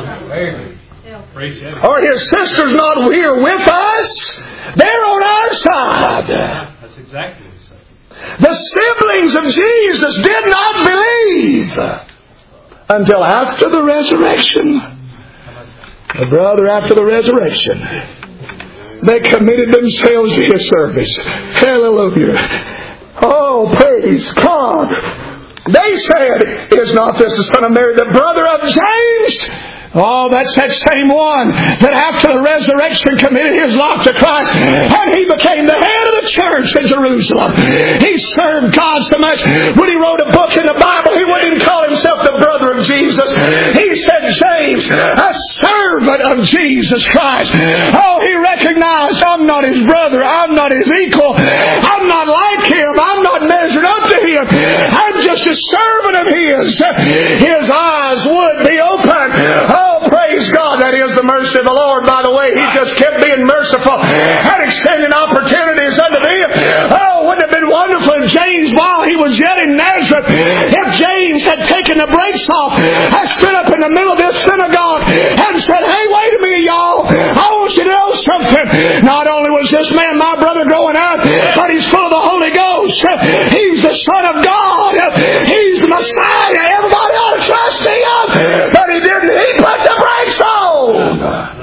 Are His sisters not here with us? They're on our side. That's exactly what He said. The siblings of Jesus did not believe until after the resurrection. The brother, after the resurrection, they committed themselves to His service. Hallelujah. Oh, praise God. They said, "Is not this the son of Mary, the brother of James?" Oh, that's that same one that after the resurrection committed his life to Christ, and he became the head of the church in Jerusalem. He served God so much. When he wrote a book in the Bible, he wouldn't even call himself the brother of Jesus. He said, "James, a servant of Jesus Christ." Oh, he recognized, I'm not his brother. I'm not his equal. I'm not like him. I'm not measured up to him. I'm just a servant of his. His eyes would be open. Oh, praise God. That is the mercy of the Lord. By the way, He just kept being merciful and extending opportunities unto them. Oh, wouldn't it have been wonderful if James, while he was yet in Nazareth, if James had taken the brakes off, had stood up in the middle of this synagogue and said, "Hey, wait a minute, y'all. I want you to know something. Not only was this man my brother growing up, but he's full of the Holy Ghost. He's the Son of God. He's the Messiah. Everybody ought to trust Him." But he didn't. He put the brakes on.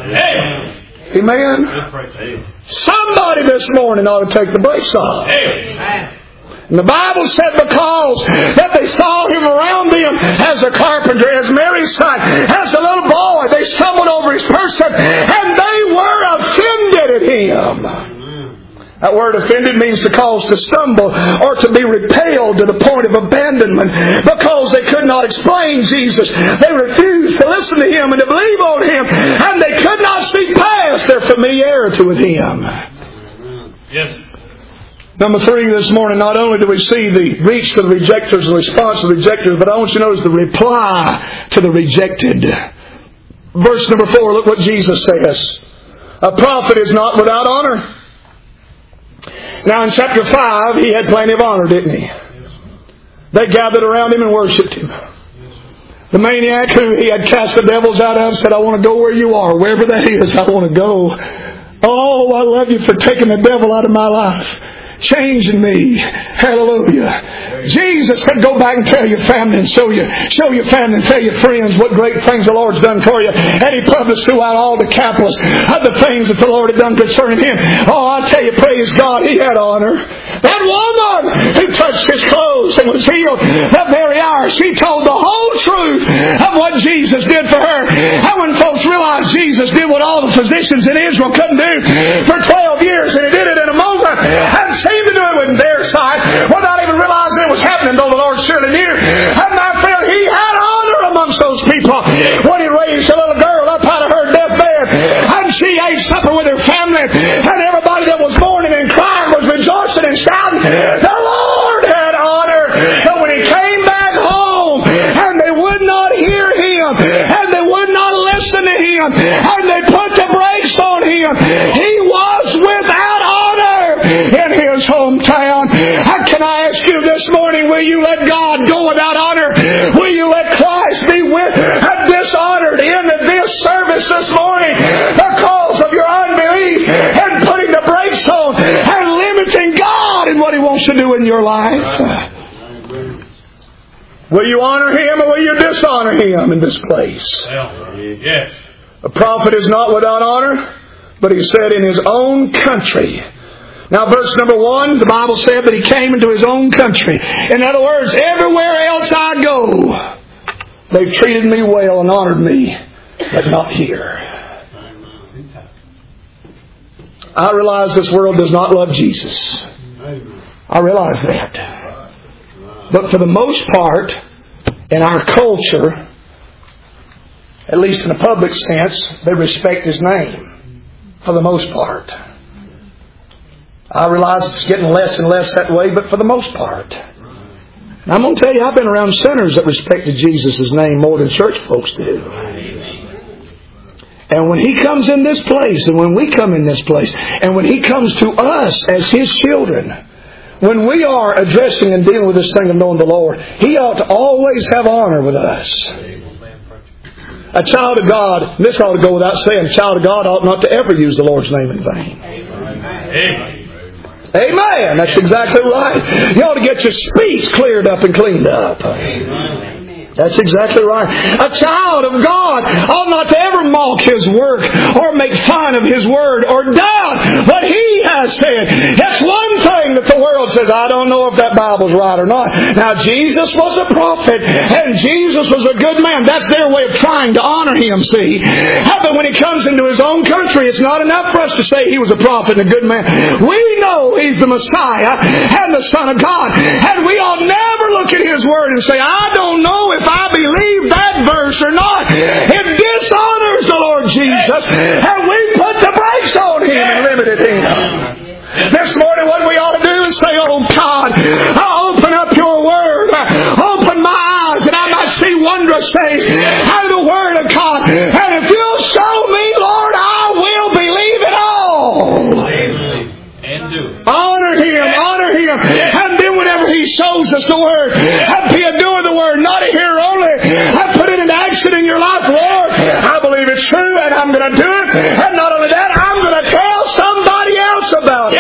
Amen. Somebody this morning ought to take the brakes off. And the Bible said because that they saw Him around them as a carpenter, as Mary's son, as a little boy, they stumbled over His person and they were offended at Him. That word offended means to cause to stumble or to be repelled to the point of abandonment because they could not explain Jesus. They refused to listen to Him and to believe on Him, and they could not see past their familiarity with Him. Yes. Number three this morning, not only do we see the reach to the rejectors, the response to the rejectors, but I want you to notice the reply to the rejected. Verse number four, look what Jesus says. A prophet is not without honor. Now in chapter five, he had plenty of honor, didn't he? They gathered around him and worshipped him. The maniac who he had cast the devils out of said, "I want to go where you are. Wherever that is, I want to go. Oh, I love you for taking the devil out of my life. Changing me." Hallelujah. Jesus said, "Go back and tell your family and show you, show your family and tell your friends what great things the Lord's done for you." And He published throughout all the Decapolis of the things that the Lord had done concerning Him. Oh, I tell you, praise God, He had honor. That woman who touched His clothes and was healed that very hour, she told the whole truth of what Jesus did for her. And when folks realized Jesus did what all the physicians in Israel couldn't do for twelve years, and He did it in a moment, and seemed to do it with their side without even realizing it was happening, though the Lord surely knew. And my friend, He had honor amongst those people when He raised a little girl up out of her deathbed, and she ate supper with her family, and everybody that was mourning and crying was rejoicing and shouting. The Lord had honor. But when He came back home, and they would not hear Him, and they would not listen to Him, and they put the brakes on Him, He was without honor in His hometown. How can I ask you this morning, will you let God go without honor? Will you let Christ be with, dishonored in this service this morning because of your unbelief and putting the brakes on and limiting God in what He wants to do in your life? Will you honor Him or will you dishonor Him in this place? Yes. A prophet is not without honor, but he said in his own country. Now verse number one, the Bible said that he came into his own country. In other words, everywhere else I go, they've treated me well and honored me, but not here. I realize this world does not love Jesus. I realize that. But for the most part, in our culture, at least in a public sense, they respect His name. For the most part. I realize it's getting less and less that way, but for the most part. And I'm going to tell you, I've been around sinners that respected Jesus' name more than church folks do. And when He comes in this place, and when we come in this place, and when He comes to us as His children, when we are addressing and dealing with this thing of knowing the Lord, He ought to always have honor with us. A child of God, this ought to go without saying, a child of God ought not to ever use the Lord's name in vain. Amen. Amen. That's exactly right. You ought to get your speech cleared up and cleaned up. Amen. That's exactly right. A child of God ought not to ever mock His work or make fun of His word or doubt what He has said. That's one thing that the world says, I don't know if that Bible's right or not. Now, Jesus was a prophet and Jesus was a good man. That's their way of trying to honor Him, see. But when He comes into His own country, it's not enough for us to say He was a prophet and a good man. We know He's the Messiah and the Son of God. And we ought never look at His word and say, I don't know if I believe that verse or not. It dishonors the Lord Jesus, and we put the brakes on Him and limited Him. This morning what we ought to do is say, oh God, I'll open up Your word. Open my eyes that I might see wondrous things out of the word of God. And if You'll show me, Lord, I will believe it all. And do it. Honor Him, honor Him. And then whenever He shows us the word, be a doer of the word, not a hearer only. I put it into action in your life, Lord. I believe it's true, and I'm going to do it. And not only that, I'm going to tell somebody else about it.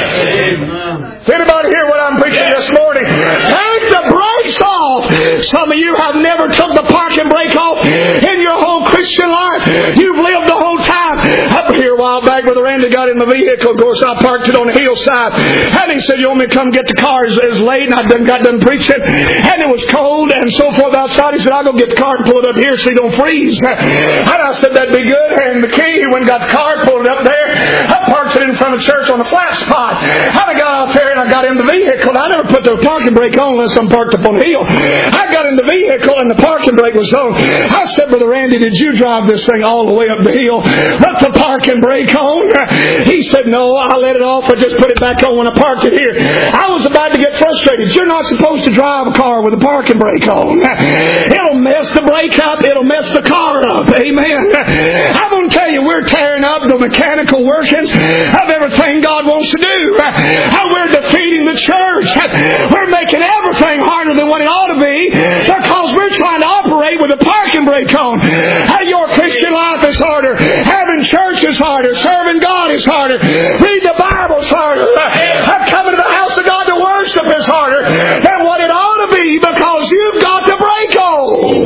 Does anybody hear what I'm preaching this morning? Take the brakes off. Some of you have never took the parking brake off in your whole Christian life. You've lived the whole time. Up here a while back, Brother Randy got in the vehicle. Of course, I parked it on the hillside. And he said, you want me to come get the car? It's late, and I done got done preaching. And it was cold and so forth outside. He said, I'll go get the car and pull it up here so you don't freeze. And I said, that'd be good. And the key, he went and got the car, pulled it up there. I parked it in front of the church on the flat spot. And I got out there and I got in the vehicle. And I never put the parking brake on unless I'm parked up on the hill. I got in the vehicle and the parking brake was on. I said, Brother Randy, did you drive this thing all the way up the hill with the parking brake on? He said, no, I let it off. I just put it back on when I parked it here. I was about to get frustrated. You're not supposed to drive a car with a parking brake on. It'll mess the brake up. It'll mess the car up. Amen. I'm going to tell you, we're tearing up the mechanical workings of everything God wants to do. How we're defeating the church. We're making everything harder than what it ought to be because we're trying to operate with a parking brake on. Your Christian life is harder. Having church is harder. Serving God is harder. Read the Bible is harder. Coming to the house of God to worship is harder than what it ought to be because you've got the brake on.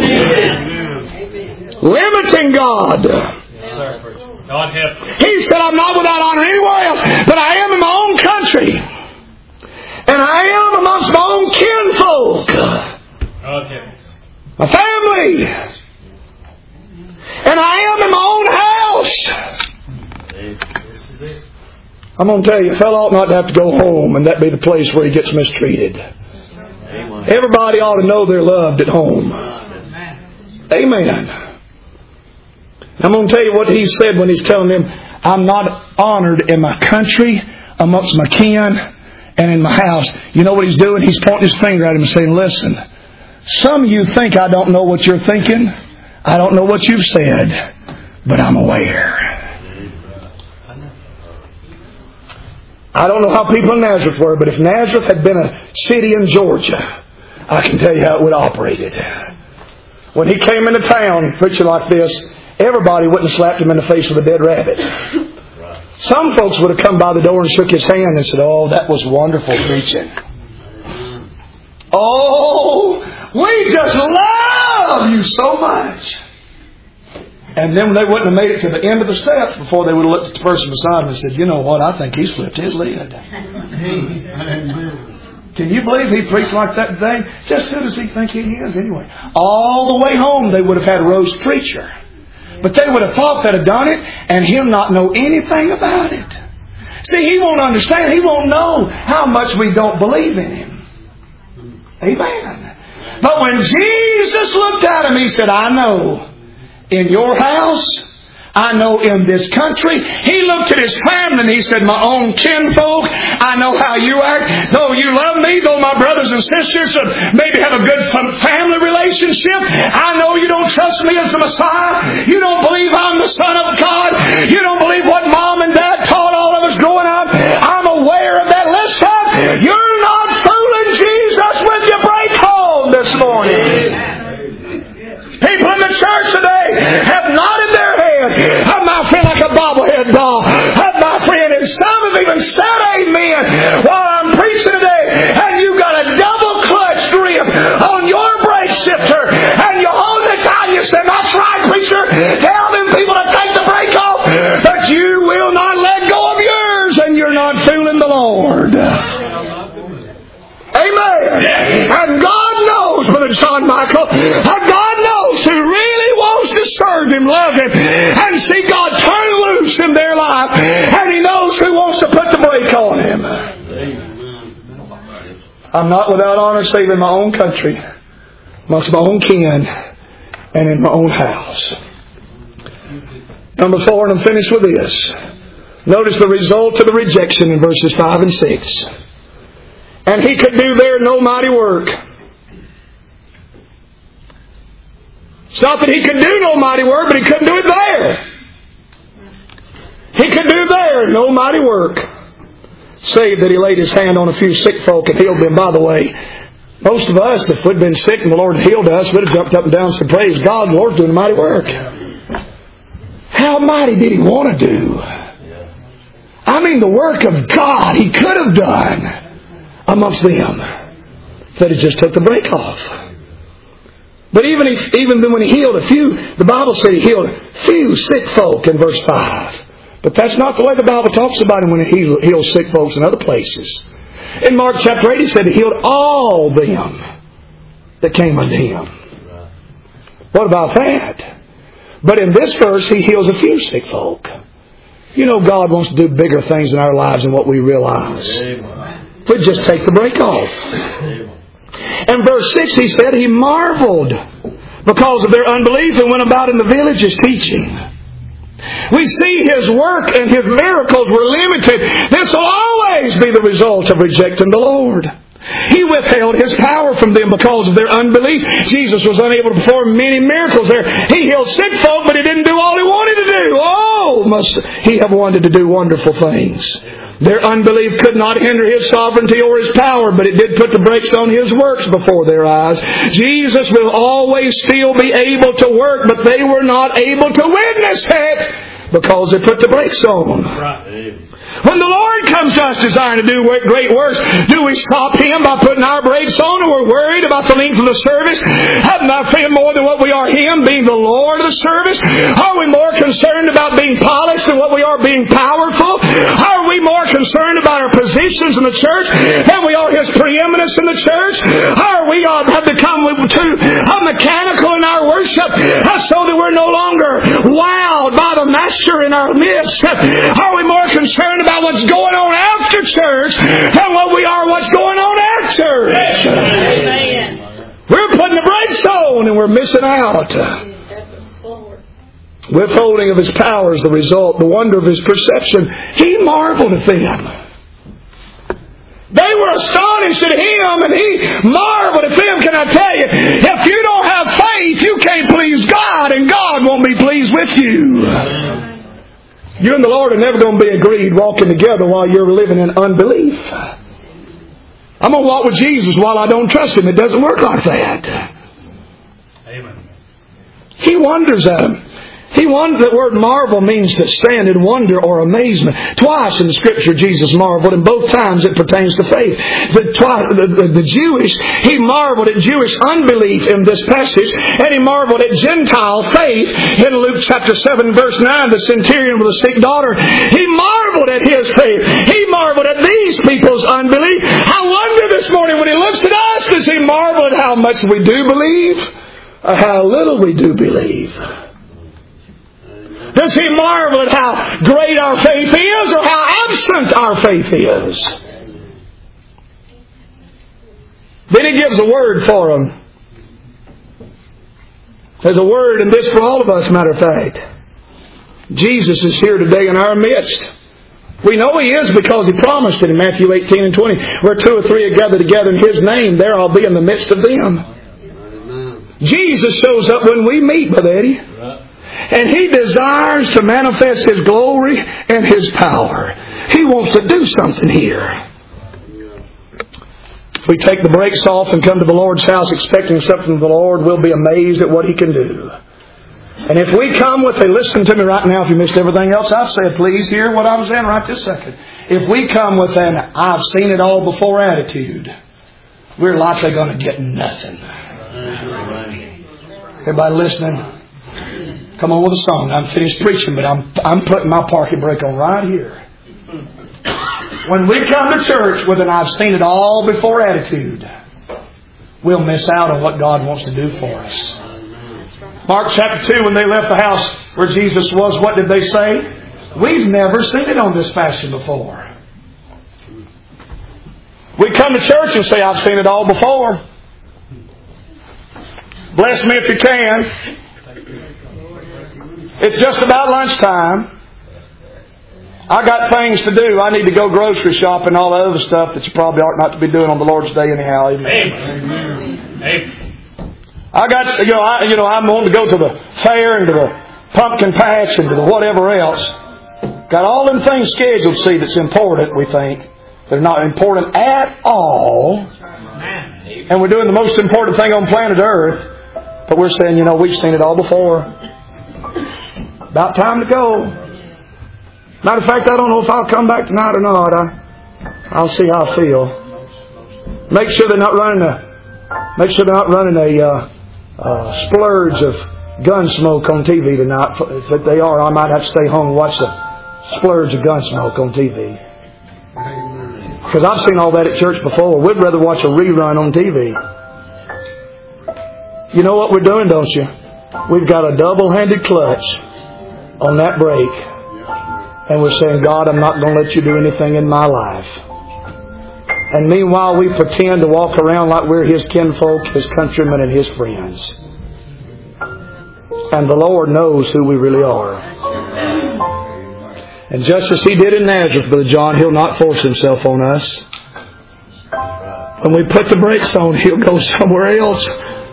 Limiting God. God help. He said, I'm not without honor anywhere else, but I am in my own country. And I am amongst my own kinfolk. God help. My family. And I am in my own house. This is it. I'm going to tell you, a fellow ought not to have to go home and that be the place where he gets mistreated. Amen. Everybody ought to know they're loved at home. Amen. Amen. I'm going to tell you what he said when he's telling them, I'm not honored in my country, amongst my kin, and in my house. You know what he's doing? He's pointing his finger at him and saying, listen, some of you think I don't know what you're thinking. I don't know what you've said, but I'm aware. I don't know how people in Nazareth were, but if Nazareth had been a city in Georgia, I can tell you how it would have operated. When he came into town preaching like this, everybody wouldn't have slapped him in the face with a dead rabbit. Some folks would have come by the door and shook his hand and said, oh, that was wonderful preaching. Oh, we just love you so much. And then they wouldn't have made it to the end of the steps before they would have looked at the person beside them and said, you know what, I think he's flipped his lid. Can you believe he preached like that today? Just who does he think he is anyway? All the way home they would have had a roast preacher. But they would have thought they'd have done it and him not know anything about it. See, he won't understand. He won't know how much we don't believe in Him. Amen. But when Jesus looked at him, He said, I know in your house, I know in this country. He looked at his family and He said, my own kinfolk, I know how you act. Though you love me, though my brothers and sisters maybe have a good family relationship, I know you don't trust me as the Messiah. You don't believe I'm the Son of God. You don't believe what Mom and Dad taught all of us growing up. I'm aware of that. Listen, you're not fooling Jesus with your break home this morning. People in the church today have nodded their head. Have my friend like a bobblehead doll. Have my friend, and some have even said amen while I'm preaching today. And you've got a double clutch grip on your brake shifter, and you hold it down. You say, that's right, preacher. Tell them people to take the brake off, but you will not let go of yours, and you're not fooling the Lord. Amen. And God knows, Brother John Michael, and God knows who really wants to serve Him, love Him, and see God turn loose in their life. And He knows who wants to put the brake on Him. I'm not without honor save in my own country, amongst my own kin, and in my own house. Number four, and I'm finished with this. Notice the result of the rejection in verses five and six. And he could do there no mighty work. It's not that he could do no mighty work, but he couldn't do it there. He could do there no mighty work. Save that he laid his hand on a few sick folk and healed them. By the way, most of us, if we'd been sick and the Lord healed us, we'd have jumped up and down and said, praise God, the Lord's doing mighty work. How mighty did he want to do? I mean, the work of God he could have done amongst them, that he just took the brake off. But even if, even when he healed a few, the Bible said he healed few sick folk in verse five. But that's not the way the Bible talks about him when he heals sick folks in other places. In Mark chapter eight, he said he healed all them that came unto him. What about that? But in this verse, he heals a few sick folk. You know, God wants to do bigger things in our lives than what we realize. We'd just take the brake off. In verse six, he said he marveled because of their unbelief and went about in the villages teaching. We see his work and his miracles were limited. This will always be the result of rejecting the Lord. He withheld His power from them because of their unbelief. Jesus was unable to perform many miracles there. He healed sick folk, but He didn't do all He wanted to do. Oh, must He have wanted to do wonderful things. Their unbelief could not hinder His sovereignty or His power, but it did put the brakes on His works before their eyes. Jesus will always still be able to work, but they were not able to witness it because they put the brakes on. Right. When the Lord comes to us desiring to do great works, do we stop Him by putting our brakes on, and we're worried about the length of the service? Having our faith more than what we are Him, being the Lord of the service? Are we more concerned about being polished than what we are being powerful? Are we more concerned about our positions in the church than we are His preeminence in the church? Are we uh, have become too uh, mechanical in our worship uh, so that we're no longer wowed by the Master in our midst? Are we more concerned about what's going on after church than what we are what's going on at church? Amen. We're putting the brakes on and we're missing out. Withholding of His power is the result, the wonder of His perception. He marveled at them. They were astonished at Him and He marveled at them. Can I tell you, if you don't have faith, you can't please God, and God won't be pleased with you. You and the Lord are never going to be agreed walking together while you're living in unbelief. I'm going to walk with Jesus while I don't trust Him. It doesn't work like that. Amen. He wonders at Him. He wondered, the word marvel means to stand in wonder or amazement. Twice in the Scripture Jesus marveled, and both times it pertains to faith. The, twi- the, the, the Jewish, He marveled at Jewish unbelief in this passage, and He marveled at Gentile faith in Luke chapter seven verse nine, the centurion with a sick daughter. He marveled at his faith. He marveled at these people's unbelief. I wonder this morning when He looks at us, does He marvel at how much we do believe or how little we do believe? Does He marvel at how great our faith is or how substance our faith is. Then He gives a word for them. There's a word in this for all of us, matter of fact. Jesus is here today in our midst. We know He is because He promised it in Matthew eighteen and twenty. Where two or three are gathered together in His name, there I'll be in the midst of them. Amen. Jesus shows up when we meet, Brother Eddie. And He desires to manifest His glory and His power. He wants to do something here. If we take the brakes off and come to the Lord's house expecting something from the Lord, we'll be amazed at what He can do. And if we come with a, listen to me right now, if you missed everything else I've said, please hear what I'm saying right this second. If we come with an I've seen it all before attitude, we're likely going to get nothing. Everybody listening? Come on with a song. I'm finished preaching, but I'm I'm putting my parking brake on right here. When we come to church with an I've seen it all before attitude, we'll miss out on what God wants to do for us. Mark chapter two, when they left the house where Jesus was, what did they say? We've never seen it on this fashion before. We come to church and say, I've seen it all before. Bless me if you can. It's just about lunchtime. I got things to do. I need to go grocery shop and all that other stuff that you probably ought not to be doing on the Lord's Day anyhow. Amen. Amen. Amen. I got, you know, I, you know, I'm wanting to go to the fair and to the pumpkin patch and to the whatever else. Got all them things scheduled, see, that's important, we think. They're not important at all. And we're doing the most important thing on planet Earth. But we're saying, you know, we've seen it all before. About time to go. Matter of fact, I don't know if I'll come back tonight or not. I, I'll see how I feel. Make sure they're not running a, make sure they're not running a uh, uh, splurge of gun smoke on T V tonight. If they are, I might have to stay home and watch the splurge of gun smoke on T V. Because I've seen all that at church before. We'd rather watch a rerun on T V. You know what we're doing, don't you? We've got a double-handed clutch on that brake. And we're saying, God, I'm not going to let you do anything in my life. And meanwhile, we pretend to walk around like we're His kinfolk, His countrymen, and His friends. And the Lord knows who we really are. And just as He did in Nazareth, Brother John, He'll not force Himself on us. When we put the brakes on, He'll go somewhere else.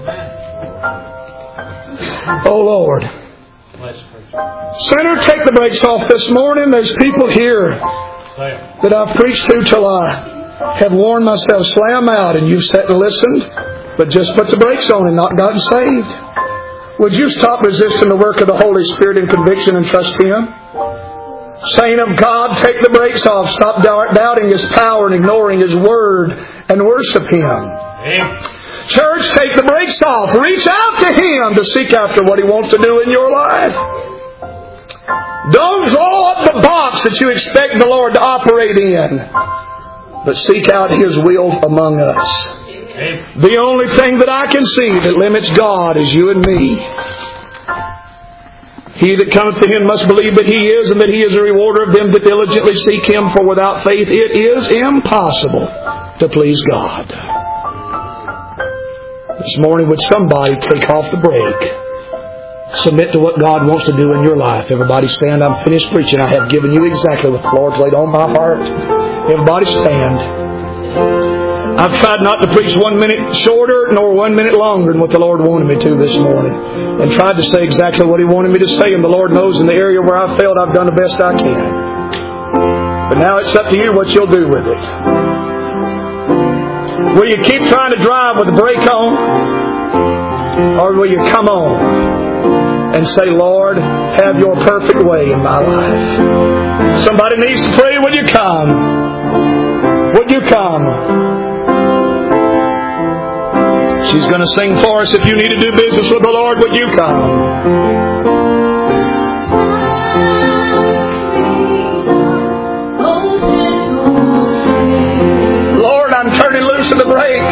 Oh, Lord. Sinner, take the brakes off this morning. There's people here that I've preached to till I have worn myself slam out, and you've sat and listened, but just put the brakes on and not gotten saved. Would you stop resisting the work of the Holy Spirit in conviction and trust Him? Saint of God, take the brakes off. Stop doubting His power and ignoring His Word and worship Him. Amen. Church, take the brakes off. Reach out to Him to seek after what He wants to do in your life. Don't draw up the box that you expect the Lord to operate in, but seek out His will among us. Amen. The only thing that I can see that limits God is you and me. He that cometh to Him must believe that He is, and that He is a rewarder of them that diligently seek Him, for without faith it is impossible to please God. This morning, would somebody take off the brake? Submit to what God wants to do in your life. Everybody stand. I'm finished preaching. I have given you exactly what the Lord's laid on my heart. Everybody stand. I've tried not to preach one minute shorter nor one minute longer than what the Lord wanted me to this morning. And tried to say exactly what He wanted me to say. And the Lord knows in the area where I failed, I've done the best I can. But now it's up to you what you'll do with it. Will you keep trying to drive with the brake on? Or will you come on and say, Lord, have your perfect way in my life? Somebody needs to pray. Would you come? Would you come? She's going to sing for us. If you need to do business with the Lord, would you come? Lord, I'm turning loose of the brake.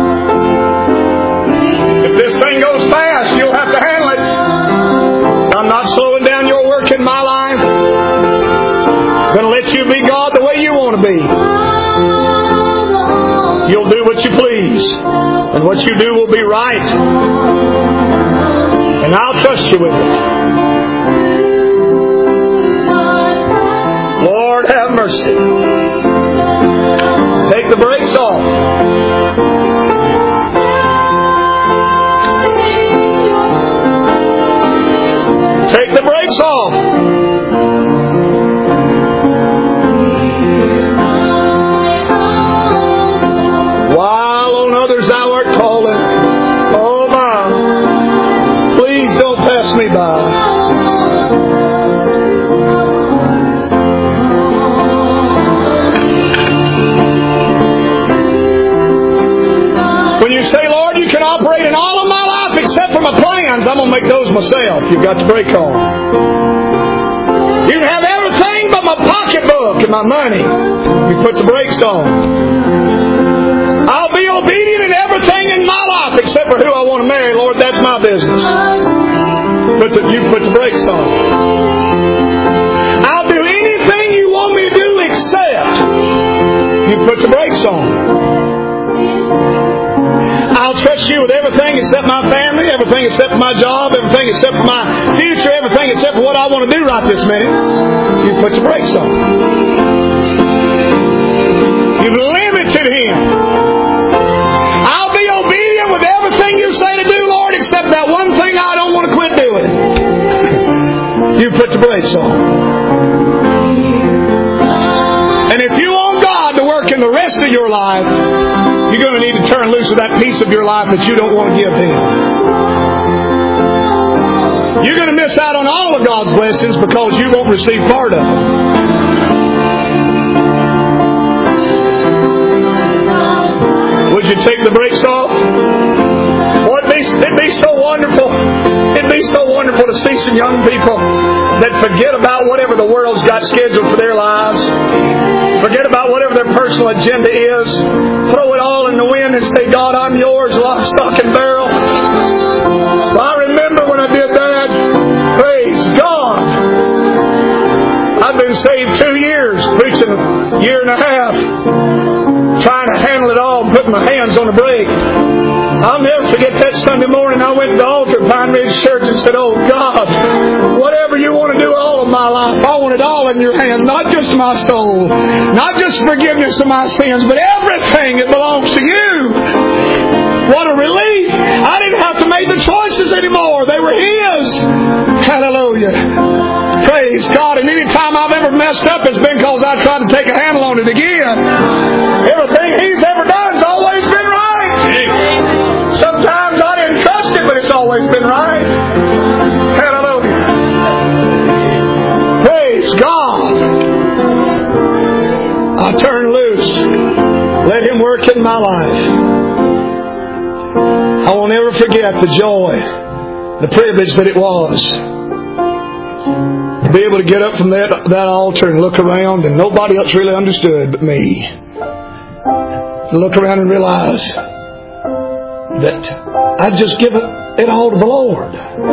If this thing goes fast, you'll have to handle it. I'm not slowing down your work in my life. I'm going to let you be God what you please. And what you do will be right. And I'll trust you with it. Lord, have mercy. Take the brakes off. Take the brakes off. While on others thou art calling, oh my, please don't pass me by. When you say, Lord, you can operate in all of my life except for my plans, I'm going to make those myself. You've got the brake on. You can have everything but my pocketbook and my money. You put the brakes on. I'll be obedient in everything in my life except for who I want to marry. Lord, that's my business. Put the, you put the brakes on. I'll do anything you want me to do except you put the brakes on. I'll trust you with everything except my family, everything except my job, everything except my future, everything except for what I want to do right this minute. You put the brakes on. You've limited Him. I'll be obedient with everything you say to do, Lord, except that one thing I don't want to quit doing. You put the brakes on. And if you want God to work in the rest of your life, you're going to need to turn loose of that piece of your life that you don't want to give Him. You're going to miss out on all of God's blessings because you won't receive part of them. Would you take the brakes off? Boy, it'd be, it'd be so wonderful. It'd be so wonderful to see some young people that forget about whatever the world's got scheduled for their lives. Forget about whatever their personal agenda is. Throw it all in the wind and say, God, I'm yours, lock, stock, and barrel. Well, I remember when I did that. Praise God. I've been saved two years, preaching a year and a half, trying to handle it all and putting my hands on the brake. I'll never forget that Sunday morning I went to the altar at Pine Ridge Church and said, oh God, whatever you want to do all of my life, I want it all in your hands, not just my soul, not just forgiveness of my sins, but everything that belongs to you. What a relief. I didn't have to make the choices anymore. They were His. Hallelujah. Praise God. And any time I've ever messed up, it's been because I tried to take a handle on it again. Everything He's ever done's always been right. Sometimes I didn't trust it, but it's always been right. Hallelujah. Praise God. I turn loose. Let Him work in my life. I won't ever forget the joy, the privilege that it was to be able to get up from that, that altar and look around, and nobody else really understood but me. To look around and realize that I'd just given it all to the Lord.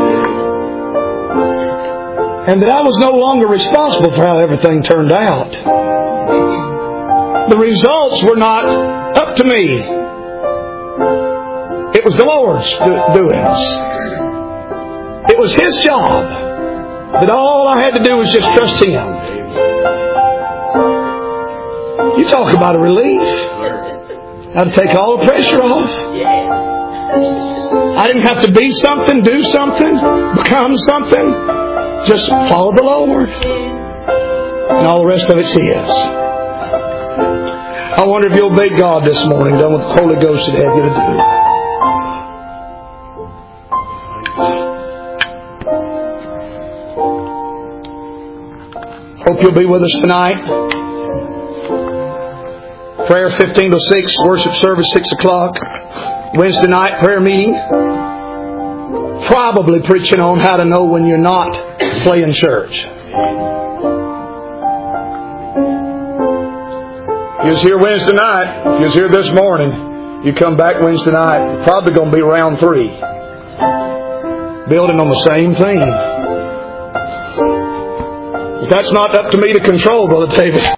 And that I was no longer responsible for how everything turned out. The results were not up to me. It was the Lord's doings. It was His job. But all I had to do was just trust Him. You talk about a relief. I'd take all the pressure off. I didn't have to be something, do something, become something. Just follow the Lord. And all the rest of it's His. I wonder if you'll obey God this morning, done what the Holy Ghost would have you to do. Hope you'll be with us tonight. Prayer fifteen to six, worship service six o'clock. Wednesday night prayer meeting. Probably preaching on how to know when you're not playing church. You was here Wednesday night. If you was here this morning, you come back Wednesday night. You're probably going to be round three. Building on the same theme. That's not up to me to control, Brother David.